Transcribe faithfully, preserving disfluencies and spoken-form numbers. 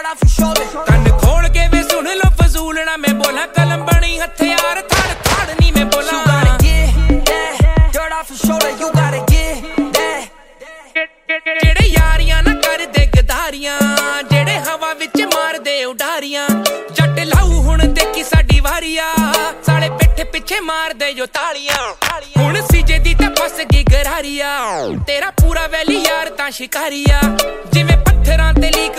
ਜੋੜਾ ਫਿਸ਼ੋਲੇ ਕੰਨ ਖੋਲ ਕੇ ਵੇ ਸੁਣ ਲੋ ਫਜ਼ੂਲ ਨਾ ਮੈਂ ਬੋਲਾਂ ਕਲਮ ਬਣੀ ਹਥਿਆਰ ਥੜ ਥੜ ਨਹੀਂ ਮੈਂ ਬੋਲਾਂ You gotta get that ਜੋੜਾ ਫਿਸ਼ੋਲੇ You gotta get that ਜਿਹੜੇ ਯਾਰੀਆਂ ਨਾ ਕਰਦੇ ਗਦਾਰੀਆਂ ਜਿਹੜੇ ਹਵਾ ਵਿੱਚ ਮਾਰਦੇ ਉਡਾਰੀਆਂ ਜੱਟ ਲਾਊ ਹੁਣ ਦੇਖੀ ਸਾਡੀ ਵਾਰੀਆ ਸਾਲੇ ਪਿੱਠ ਪਿੱਛੇ ਮਾਰਦੇ ਜੋ ਤਾਲੀਆਂ ਹੁਣ ਸੀਜੇ ਦੀ ਤਾਂ ਫਸ ਗਈ ਗਰਾਰੀਆ ਤੇਰਾ ਪੂਰਾ ਵੈਲੀ ਯਾਰ ਤਾਂ ਸ਼ਿਕਾਰੀਆ ਜਿਵੇਂ ਪੱਥਰਾਂ ਤੇ ਲੀਕ